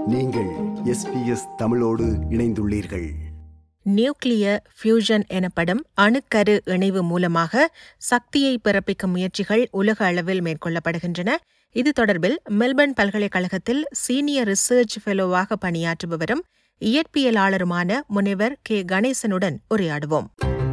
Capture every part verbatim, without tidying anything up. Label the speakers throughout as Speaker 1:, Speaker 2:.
Speaker 1: நீங்கள் S B S தமிழோடு இணைந்துள்ளீர்கள்.
Speaker 2: நியூக்ளியர் ஃபியூஷன் எனப்படும் அணுக்கரு இணைவு மூலமாக சக்தியை பிறப்பிக்கும் முயற்சிகள் உலக அளவில் மேற்கொள்ளப்படுகின்றன. இது தொடர்பில் மெல்பர்ன் பல்கலைக்கழகத்தில் சீனியர் ரிசர்ச் ஃபெலோவாக பணியாற்றுபவரும் இயற்பியலாளருமான முனைவர் கே கணேசனுடன் உரையாடுவோம்.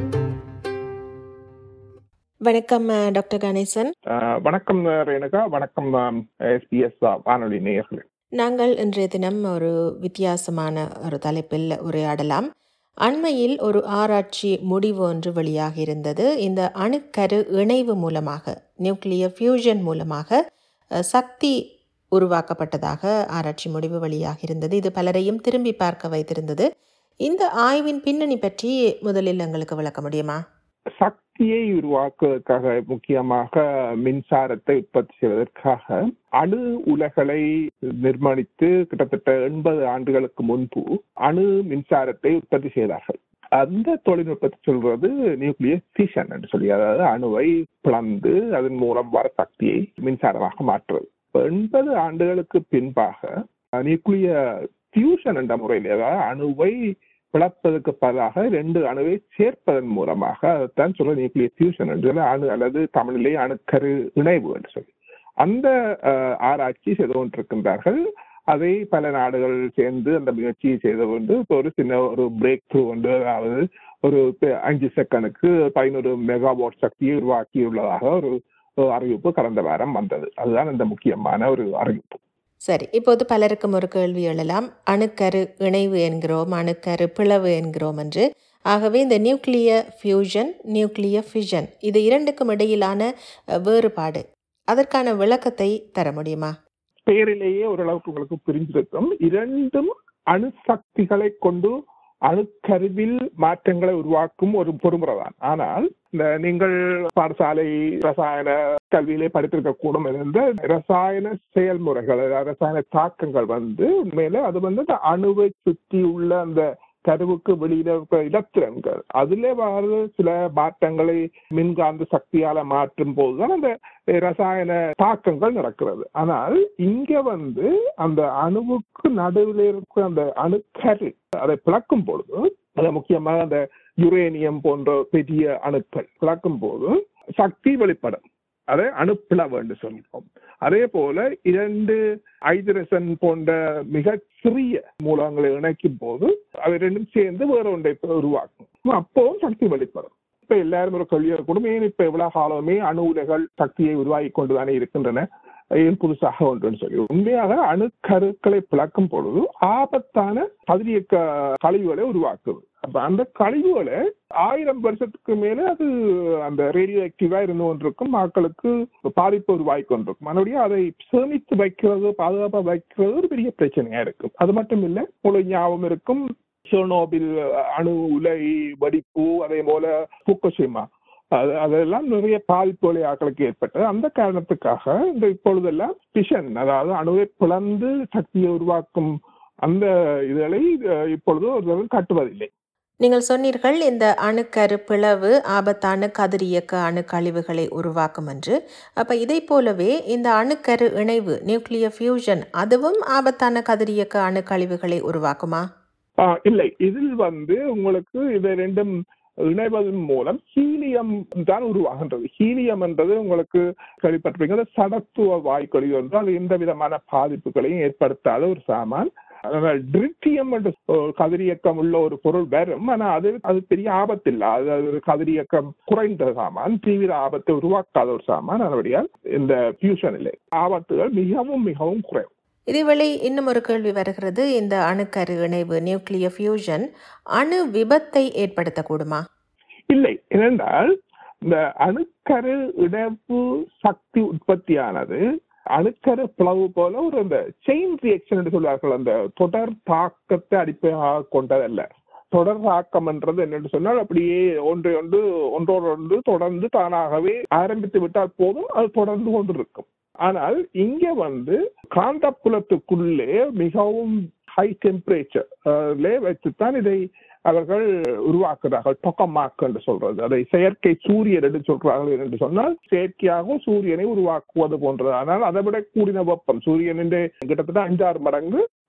Speaker 2: வணக்கம் டாக்டர் கணேசன்.
Speaker 3: வணக்கம் ரேணுகா. வணக்கம் எஸ் பி எஸ் வானொலி நேயர்களே.
Speaker 2: நாங்கள் இன்றைய தினம் ஒரு வித்தியாசமான ஒரு தலைப்பில் உரையாடலாம். அண்மையில் ஒரு ஆராய்ச்சி முடிவு ஒன்று வெளியாக இருந்தது. இந்த அணுக்கரு இணைவு மூலமாக, நியூக்ளியர் ஃபியூஷன் மூலமாக சக்தி உருவாக்கப்பட்டதாக ஆராய்ச்சி முடிவு வெளியாக இருந்தது. இது பலரையும் திரும்பி பார்க்க வைத்திருந்தது. இந்த ஆய்வின் பின்னணி பற்றி முதலில் எங்களுக்கு விளக்க முடியுமா?
Speaker 3: சக்தியை உருவாக்குவதற்காக, முக்கியமாக மின்சாரத்தை உற்பத்தி செய்வதற்காக அணு உலைகளை நிர்மாணித்து கிட்டத்தட்ட எண்பது ஆண்டுகளுக்கு முன்பு அணு மின்சாரத்தை உற்பத்தி செய்தார்கள். அந்த தொழில்நுட்பத்தை சொல்றது நியூக்ளியர் ஃபிஷன் என்று சொல்லி, அதாவது அணுவை பிளந்து அதன் மூலம் வர சக்தியை மின்சாரமாக மாற்றுவது. எண்பது ஆண்டுகளுக்கு பின்பாக நியூக்ளியர் ஃபியூஷன் என்ற முறையில், அதாவது அணுவை பிளப்பதற்கு பதிலாக ரெண்டு அணுவை சேர்ப்பதன் மூலமாக, அதைத்தான் சொல்ல நியூக்ளியர் ஃபியூஷன் என்று சொல்லி, அணு அல்லது தமிழிலே அணுக்கரு இணைவு என்று சொல்லி அந்த ஆராய்ச்சி செய்து கொண்டிருக்கின்றார்கள். அதை பல நாடுகள் சேர்ந்து அந்த முயற்சியை செய்து கொண்டு ஒரு சின்ன ஒரு பிரேக் த்ரூ வந்து, அதாவது ஒரு அஞ்சு செகண்டுக்கு பதினோரு மெகாவாட் சக்தியை உருவாக்கியுள்ளதாக ஒரு அறிவிப்பு கடந்த வாரம் வந்தது. அதுதான் இந்த முக்கியமான ஒரு அறிவிப்பு.
Speaker 2: சரி, இப்போது பலருக்கும் ஒரு கேள்வி எழலாம். அணுக்கரு இணைவு என்கிறோம், அணுக்கரு பிளவு என்கிறோம் என்று. ஆகவே இந்த நியூக்ளியர் ஃபியூஷன், நியூக்ளியர் ஃபிஷன், இது இரண்டுக்கும் இடையிலான வேறுபாடு, அதற்கான விளக்கத்தை தர முடியுமா?
Speaker 3: பெயரிலேயே ஓரளவுக்கு உங்களுக்கு புரிஞ்சிருக்கும். இரண்டும் அணுசக்திகளை கொண்டு அணுக்கருவில் மாற்றங்களை உருவாக்கும் ஒரு பொறுமுறைதான். ஆனால் இந்த நீங்கள் பாடசாலை ரசாயன கல்வியிலே படித்திருக்க கூடும் இருந்த ரசாயன செயல்முறைகள், ரசாயன தாக்கங்கள் வந்து உண்மையில அது வந்து அந்த அணுவை சுற்றி உள்ள அந்த கருவுக்கு வெளியில இருக்கிற இலத்திரன்கள், அதுல வர சில மாற்றங்களை மின்காந்த சக்தியால மாற்றும் போதுதான் அந்த ரசாயன தாக்கங்கள் நடக்கிறது. ஆனால் இங்க வந்து அந்த அணுவுக்கு நடுவில் இருக்கிற அந்த அணுக்கரு, அதை பிளக்கும் பொழுது, அதை முக்கியமாக அந்த யுரேனியம் போன்ற பெரிய அணுக்கள் பிளக்கும் போது சக்தி வெளிப்படும். அதை அணுப்பிளவு என்று சொல்லிப்போம். அதே போல இரண்டு ஹைட்ரஜன் போன்ற மிக சிறிய மூலங்களை இணைக்கும் போது அவை ரெண்டும் சேர்ந்து வேற ஒன்றை உருவாக்கும். அப்பவும் சக்தி வெளிப்படும். இப்ப எல்லாரும் ஒரு கேள்வியை கூட, ஏன் இப்ப எவ்வளவு காலமே அணு உலைகள் சக்தியை உருவாக்கி கொண்டுதானே இருக்கின்றன, ஏன் புதுசாக ஒன்றுன்னு சொல்லி. உண்மையாக அணுக்கருக்களை பிளக்கும் பொழுது ஆபத்தான கதிரியக்க கழிவுகளை உருவாக்குது. அப்ப அந்த கழிவுகளை ஆயிரம் வருஷத்துக்கு மேல அது அந்த ரேடியோ ஆக்டிவா இருந்து கொண்டிருக்கும், மக்களுக்கு பாதிப்பு உருவாக்கி கொண்டிருக்கும். மறுபடியும் அதை சேமித்து வைக்கிறது, பாதுகாப்பா வைக்கிறது ஒரு பெரிய பிரச்சனையா இருக்கும். அது மட்டும் இல்லை, உங்களுக்கு ஞாபகம் இருக்கும் செர்னோபில் அணு உலை வெடிப்பு, அதே போல புக்குஷிமா, அது அதெல்லாம் நிறைய பாதிப்புகளை ஆக்களுக்கு ஏற்பட்டது. அந்த காரணத்துக்காக இந்த இப்பொழுதெல்லாம் ஃபிஷன், அதாவது அணுவை பிளந்து சக்தியை உருவாக்கும் அந்த இதுகளை இப்பொழுது ஒரு காட்டுவதில்லை.
Speaker 2: நீங்கள் சொன்னீர்கள் இந்த அணுக்கரு பிளவு ஆபத்தான கதிரியக்க அணு கழிவுகளை உருவாக்கும் என்று. அப்ப இதை போலவே இந்த அணுக்கரு இணைவு, நியூக்ளியர் ஃபியூஷன், அதுவும் ஆபத்தான கதிரியக்க அணு கழிவுகளை உருவாக்குமா?
Speaker 3: ஆஹ் இல்லை, இதில் வந்து உங்களுக்கு இதை ரெண்டும் இணைவதன் மூலம் ஹீலியம் தான் உருவாகின்றது. ஹீலியம் என்றது உங்களுக்கு கேள்விப்பட்டிருப்பீங்க, சடத்துவ வாய்க்கொழி என்று, அது எந்த விதமான பாதிப்புகளையும் ஏற்படுத்தாத ஒரு சாமான். ட்ரிட்டியம் என்ற கதிரியக்கம் உள்ள ஒரு பொருள் வரும், ஆனா அது அது பெரிய ஆபத்து இல்லை. அது கதிரியக்கம் குறைந்த சாமான், தீவிர ஆபத்தை உருவாக்காத ஒரு சாமான். அதனுடையால் இந்த ஃபியூஷன் இல்லை, ஆபத்துகள் மிகவும் மிகவும் குறைவு.
Speaker 2: இதேவேளை இன்னும் ஒரு கேள்வி வருகிறது. இந்த அணுக்கரு இணைவு, நியூக்ளியர் ஃபியூஷன், அணு விபத்தை ஏற்படுத்தக்கூடுமா?
Speaker 3: இல்லை, ஏனென்றால் இந்த அணுக்கரு இணைவு சக்தி உற்பத்தியானது அணுக்கரு பிளவு போல ஒரு அந்த செயின் ரியாக்ஷன் என்று சொல்வார்கள், அந்த தொடர் தாக்கத்தை அடிப்படையாக கொண்டதல்ல. தொடர் தாக்கம் என்றது என்னென்று சொன்னால், அப்படியே ஒன்றை ஒன்று ஒன்றோடு ஒன்று தொடர்ந்து தானாகவே ஆரம்பித்து விட்டால் போதும், அது தொடர்ந்து கொண்டிருக்கும். ஆனால் இங்க வந்து காந்தப்புலத்துக்குள்ளே மிகவும் ஹை டெம்பரேச்சர்ல வைத்துத்தான் இதை அவர்கள் உருவாக்குறார்கள். டொக்கமாக் என்று சொல்றது, அதை செயற்கை சூரியன் என்று சொல்றார்கள். என்று சொன்னால் செயற்கையாக சூரியனை உருவாக்குவது போன்றது. ஆனால் அதை விட கூடின வெப்பம், சூரியனின் கிட்டத்தட்ட அஞ்சாறு மடங்கு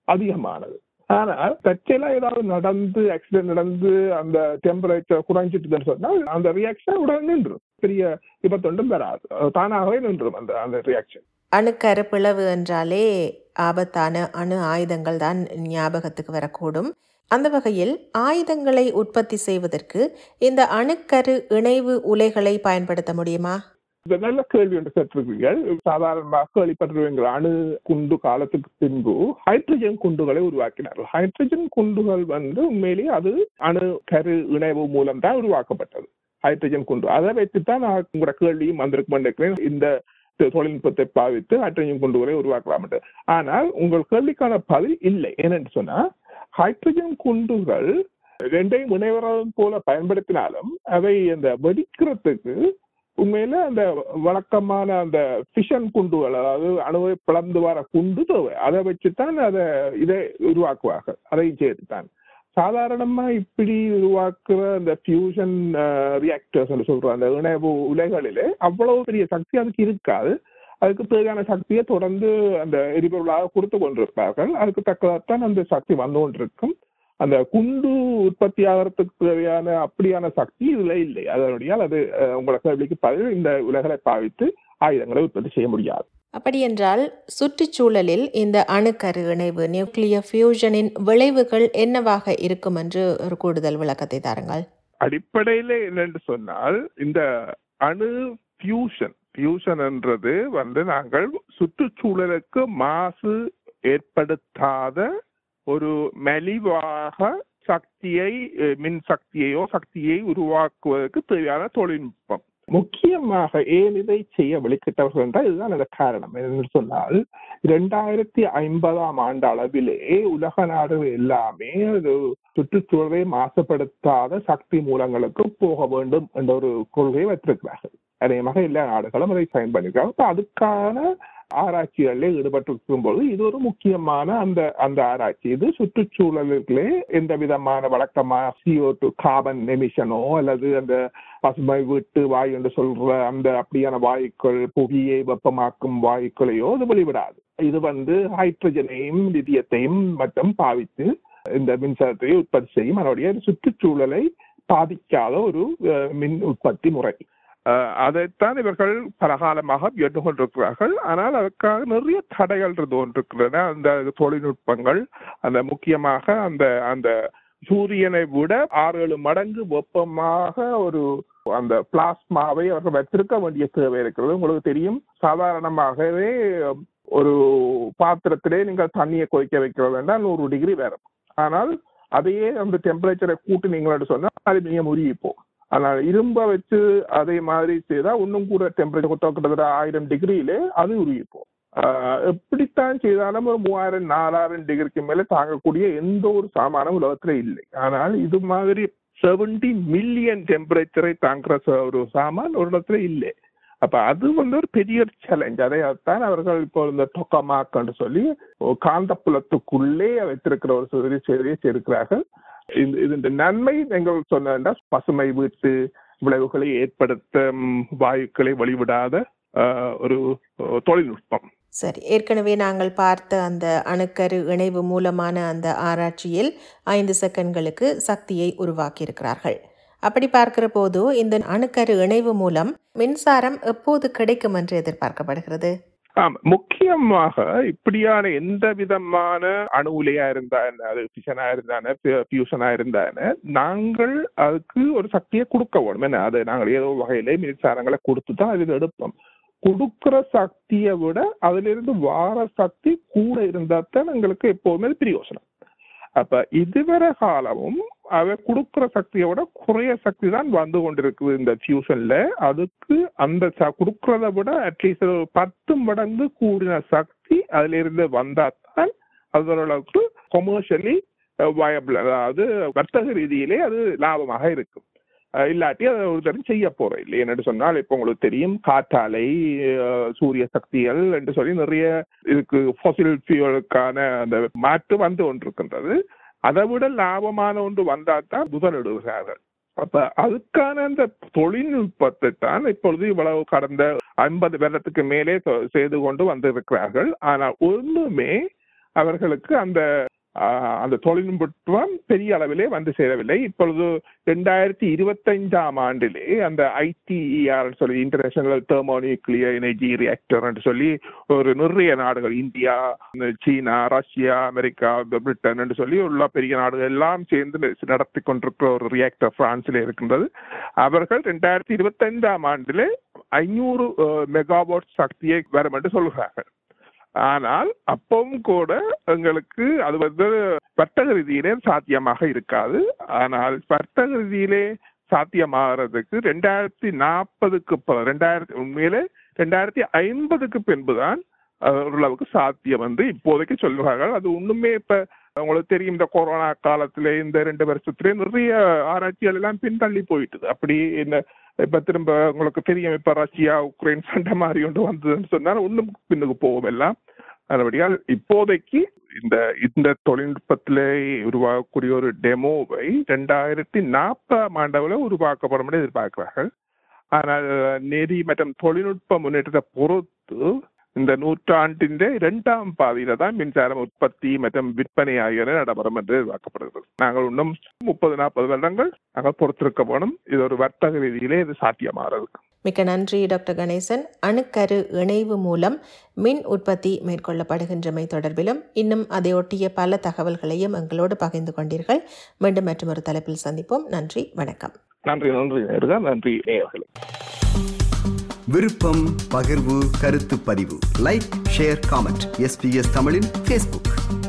Speaker 3: அதிகமானது. ஆனால் தற்செயலா ஏதாவது நடந்து ஆக்சிடென்ட் நடந்து அந்த டெம்பரேச்சர் குறைஞ்சிட்டுன்னு சொன்னால் அந்த ரியாக்ஷன் உடனே நின்றும், பெரிய விபத்தொன்றும் வராது, தானாகவே நின்றும் அந்த அந்த ரியாக்ஷன்.
Speaker 2: அணுக்கரு பிளவு என்றாலே ஆபத்தான அணு ஆயுதங்கள் தான் ஞாபகத்துக்கு வரக்கூடும். அந்த வகையில் ஆயுதங்களை உற்பத்தி செய்வதற்கு இந்த அணுக்கரு இணைவு உலைகளை பயன்படுத்த முடியுமா?
Speaker 3: இந்த நல்ல கேள்வி என்று கேட்டிருக்கிறீர்கள். சாதாரணமாக கேள்விப்பட்டிருக்கிற அணு குண்டு காலத்துக்கு பின்பு ஹைட்ரஜன் குண்டுகளை உருவாக்கினார்கள். ஹைட்ரஜன் குண்டுகள் வந்து உண்மையிலேயே அது அணு கரு இணைவு மூலம் தான் உருவாக்கப்பட்டது. ஹைட்ரஜன் குண்டு அதை வைத்துத்தான் நான் உங்களோட கேள்வியும் வந்திருக்கும் நினைக்கிறேன். இந்த தொழில்நுட்பத்தை பாவித்து ஹைட்ரஜன் குண்டுகளை உருவாக்கலாம். ஆனால் உங்கள் கேள்விக்கான பதில் இல்லை. ஏனென்று சொன்னா ஹைட்ரஜன் குண்டுகள் ரெண்டையும் இணைவரம் போல பயன்படுத்தினாலும் அவை அந்த வெடிக்கிறதுக்கு உண்மையில அந்த வழக்கமான அந்த ஃபிஷன் குண்டுகள், அதாவது அணுவை பிளந்து வர குண்டு தேவை. அதை வச்சுத்தான் அதை இதை உருவாக்குவார்கள். அதையும் சேர்த்துத்தான் சாதாரணமா இப்படி உருவாக்குற அந்த ஃபியூஷன் ரியாக்டர்ஸ் சொல்ற அந்த இணைவு உலைகளிலே அவ்வளவு பெரிய சக்தி அதுக்கு இருக்காது. அதுக்கு தேவையான சக்தியை தொடர்ந்து அந்த எரிபொருளாக கொடுத்து கொண்டிருப்பார்கள். அதுக்கு தக்கதான் அந்த சக்தி வந்து கொண்டிருக்கும். அந்த குண்டு உற்பத்தி ஆகிறதுக்கு தேவையான அப்படியான சக்தி இதுல இல்லை. அதனுடைய அது உங்களை கேள்விக்கு பதில் இந்த உலகளை பாவித்து ஆயுதங்களை உற்பத்தி செய்ய முடியாது.
Speaker 2: அப்படி என்றால் சுற்றுச்சூழலில் இந்த அணுக்கரு இணைவு நியூக்ளியர் ஃபியூஷனின் விளைவுகள் என்னவாக இருக்கும் என்று ஒரு கூடுதல் விளக்கத்தை தாருங்கள்.
Speaker 3: அடிப்படையில என்னென்று சொன்னால் இந்த அணு ஃபியூஷன் ஃபியூஷன் என்றது வந்து நாங்கள் சுற்றுச்சூழலுக்கு மாசு ஏற்படுத்தாத ஒரு மலிவாக சக்தியை மின் சக்தியையோ சக்தியை உருவாக்குவதற்கு தேவையான தொழில்நுட்பம். முக்கியமாக ஏன் இதை செய்ய வெளிக்கிட்டவர்கள் என்றால் இதுதான் அந்த காரணம். என்று சொன்னால் இரண்டாயிரத்தி ஐம்பதாம் ஆண்டு அளவிலே உலக நாடுகள் எல்லாமே சுற்றுச்சூழலை மாசுபடுத்தாத சக்தி மூலங்களுக்கு போக வேண்டும் என்ற ஒரு கொள்கையை வைத்திருக்கிறார்கள். அநேகமாக எல்லா நாடுகளும் அதை சைன் பண்ணிருக்காங்க. அதுக்கான ஆராய்ச்சிகளில் ஈடுபட்டிருக்கும் போது இது ஒரு முக்கியமான அந்த அந்த ஆராய்ச்சி. இது சுற்றுச்சூழலுக்குள்ளே எந்த விதமான வழக்கமான சிஓ டூ கார்பன் எமிஷனோ அல்லது அந்த பசுமை வீட்டு வாயு என்று சொல்ற அந்த அப்படியான வாயுக்கள், புவியை வெப்பமாக்கும் வாயுக்களையோ அது வெளிவிடாது. இது வந்து ஹைட்ரஜனையும் லித்தியத்தையும் மட்டும் பாவித்து இந்த மின்சாரத்தை உற்பத்தி செய்யும். அதனுடைய சுற்றுச்சூழலை பாதிக்காத ஒரு மின் உற்பத்தி முறை. அதைத்தான் இவர்கள் பலகாலமாக ஏற்றுக்கொண்டிருக்கிறார்கள். ஆனால் அதற்காக நிறைய தடைகள் இருந்து கொண்டிருக்கின்றன. அந்த தொழில்நுட்பங்கள் அந்த முக்கியமாக அந்த அந்த சூரியனை விட ஆறு ஏழு மடங்கு வெப்பமாக ஒரு அந்த பிளாஸ்மாவை அவர்கள் வைத்திருக்க வேண்டிய தேவை இருக்கிறது. உங்களுக்கு தெரியும், சாதாரணமாகவே ஒரு பாத்திரத்திலே நீங்கள் தண்ணியை கொதிக்க வைக்கிறது என்றால் நூறு டிகிரி வரும். ஆனால் அதையே அந்த டெம்பரேச்சரை கூட்டினீங்கன்னு சொன்னால் அது மிக முறிப்போம். ஆனால் இரும்ப வச்சு அதே மாதிரி செய்தா இன்னும் கூட டெம்பரேச்சர் கிட்டத்தட்ட ஆயிரம் டிகிரியிலே அது உருகிப்போம். எப்படித்தான் செய்தாலும் ஒரு மூவாயிரம் நாலாயிரம் டிகிரிக்கு மேல தாங்கக்கூடிய எந்த ஒரு சாமானும் உலகத்துல இல்லை. ஆனால் இது மாதிரி செவன்டி மில்லியன் டெம்பரேச்சரை தாங்குற ஒரு சாமான் ஒரு இடத்துல இல்லை. அப்ப அது வந்து ஒரு பெரிய சேலஞ்ச். அதைத்தான் அவர்கள் இப்போ இந்த டொக்கமாக்கு சொல்லி காந்தப்புலத்துக்குள்ளே வைத்திருக்கிற ஒரு செய்தியை சேர்க்கிறார்கள். இந்த நன்மை நீங்கள் சொன்ன பசுமை வீட்டு விளைவுகளை ஏற்படுத்த வாயுக்களை வெளிவிடாத ஒரு தொழில்நுட்பம்.
Speaker 2: சரி, ஏற்கனவே நாங்கள் பார்த்த அந்த அணுக்கரு இணைவு மூலமான அந்த ஆராய்ச்சியில் ஐந்து செகண்ட்களுக்கு சக்தியை உருவாக்கி இருக்கிறார்கள். அப்படி பார்க்கிற போது இந்த அணுக்கரு இணைவு மூலம் மின்சாரம் எப்போது கிடைக்கும் என்று எதிர்பார்க்கப்படுகிறது?
Speaker 3: முக்கியமாக இப்படியான எந்த விதமான அணு உலையா இருந்தா என்ன, அது ஃபிஷனா இருந்தானே ஃபியூஷனா இருந்தானே, நாங்கள் அதுக்கு ஒரு சக்தியை கொடுக்க வேணும். என்ன, அது நாங்கள் ஏதோ வகையிலே மின்சாரங்களை கொடுத்து தான் அதில் எடுப்போம். கொடுக்குற சக்தியை விட அதுல இருந்து வார சக்தி கூட இருந்தா தான் எங்களுக்கு எப்போதுமே பிரயோசனம். அப்ப இதுவரை காலமும் அவ கொடுக்குற சக்தியை விட குறைய சக்தி தான் வந்து கொண்டிருக்குது இந்த ஃபியூஷன்ல. அதுக்கு அந்த கொடுக்கறத விட அட்லீஸ்ட் ஒரு பத்து மடங்கு கூடின சக்தி அதுல இருந்து வந்தாத்தான் அதோரளவுக்கு கொமர்ஷியலி வயபிள், அதாவது வர்த்தக ரீதியிலே அது லாபமாக இருக்கும். இல்லாட்டி அதை ஒரு தரம் செய்ய போறோம் இல்லை. என்னென்னு சொன்னால் இப்போ உங்களுக்கு தெரியும், காற்றாலை, சூரிய சக்திகள் என்று சொல்லி நிறைய இதுக்கு ஃபாசில் ஃபியூலுக்கான அந்த மாற்று வந்து கொண்டிருக்கின்றது. அதை விட லாபமான ஒன்று வந்தால்தான் முதலிடுகிறார்கள். அப்ப அதுக்கான அந்த தொழில்நுட்பத்தை தான் இப்பொழுது இவ்வளவு கடந்த ஐம்பது வருடத்துக்கு மேலே செய்து கொண்டு வந்திருக்கிறார்கள். ஆனால் ஒன்றுமே அவர்களுக்கு அந்த அந்த தொழில்நுட்பம் பெரிய அளவிலே வந்து சேரவில்லை. இப்பொழுது இரண்டாயிரத்தி இருபத்தி ஐந்தாம் ஆண்டிலே அந்த ஐடிஇஆர் சொல்லி இன்டர்நேஷனல் தெர்மோநியூக்ளியர் எனர்ஜி ரியாக்டர் என்று சொல்லி ஒரு நிறைய நாடுகள், இந்தியா, சீனா, ரஷ்யா, அமெரிக்கா, பிரிட்டன் என்று சொல்லி உள்ள பெரிய நாடுகள் எல்லாம் சேர்ந்து நடத்தி கொண்டிருக்கிற ஒரு ரியாக்டர் பிரான்சிலே இருக்கின்றது. அவர்கள் இரண்டாயிரத்தி இருபத்தி ஐந்தாம் ஆண்டிலே ஐநூறு மெகாவாட் சக்தியை வரும் என்று சொல்கிறார்கள். ஆனால் அப்பவும் கூட எங்களுக்கு அது வந்து வர்த்தக ரீதியிலே சாத்தியமாக இருக்காது. ஆனால் வர்த்தக ரீதியிலே சாத்தியமாகிறதுக்கு ரெண்டாயிரத்தி நாற்பதுக்கு ரெண்டாயிரத்தி உண்மையிலே ரெண்டாயிரத்தி ஐம்பதுக்கு பின்புதான் ஓரளவுக்கு சாத்தியம் வந்து இப்போதைக்கு சொல்லுவார்கள். அது ஒண்ணுமே இப்ப உங்களுக்கு தெரியும், இந்த கொரோனா காலத்திலே இந்த ரெண்டு வருஷத்திலே நிறைய ஆராய்ச்சிகள் எல்லாம் பின்தள்ளி போயிட்டுது. அப்படி என்ன இப்ப திரும்ப உங்களுக்கு தெரியும், இப்ப ரஷ்யா உக்ரைன் சண்டை மாதிரி ஒன்று வந்ததுன்னு சொன்னால் ஒன்றும் பின்னுக்கு போகும் எல்லாம். அதுபடியால் இப்போதைக்கு இந்த இந்த தொழில்நுட்பத்திலே உருவாக்கக்கூடிய ஒரு டெமோவை ரெண்டாயிரத்தி நாற்பதாம் ஆண்டவுல உருவாக்கப்படும் என்று எதிர்பார்க்கிறார்கள். ஆனால் நெறி மற்றும் தொழில்நுட்ப முன்னேற்றத்தை பொறுத்து இந்த நூற்றாண்டின் இரண்டாம் பாதையில தான் மின்சாரம் உற்பத்தி மற்றும் விற்பனை ஆகியன நடைபெறும் என்று எதிர்பார்க்கப்படுகிறது. நாங்கள் இன்னும் முப்பது நாற்பது வருடங்கள் நாங்கள் பொறுத்திருக்க வேணும். இது ஒரு வர்த்தக ரீதியிலே இது சாத்தியமாகிறது.
Speaker 2: மிக்க நன்றி டாக்டர் கணேசன். அணுக்கரு இணைவு மூலம் மின் உற்பத்தி மேற்கொள்ளப்படுகின்றமை தொடர்பிலும் இன்னும் அதையொட்டிய பல தகவல்களையும் எங்களோடு பகிர்ந்து கொண்டீர்கள். மீண்டும் மற்றொரு தலைப்பில் சந்திப்போம். நன்றி, வணக்கம்.
Speaker 3: நன்றி நன்றி நன்றி நேயர்களே.
Speaker 1: விருப்பம், பகிர்வு, கருத்து பதிவு, லைக், ஷேர், காமெண்ட். எஸ்பிஎஸ் தமிழின் ஃபேஸ்புக்.